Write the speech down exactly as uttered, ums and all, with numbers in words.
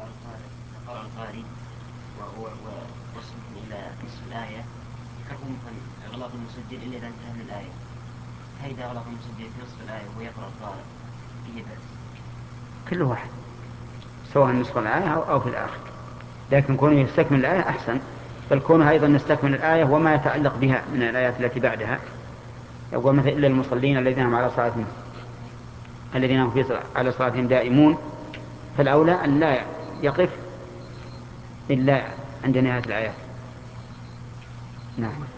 قرأ القارئ ووصل إلى نصف الآية يكره إغلاق المسجل إلا إذا انتهى من الآية. هيدا أغلق المسجل في نصف الآية ويقرأ القارئ فيه بأس؟ كل واحد سواء نصف الآية أو في الآخر، لكن كونه يستكمل الآية أحسن، بل كونه أيضا نستكمل الآية وما يتعلق بها من الآيات التي بعدها. يقول مثل إلا المصلين الذين هم على صلاتهم الذين هم في على صلاتهم دائمون، فالأولى أن لا يقف إلا عند نهاية الآيات. نعم.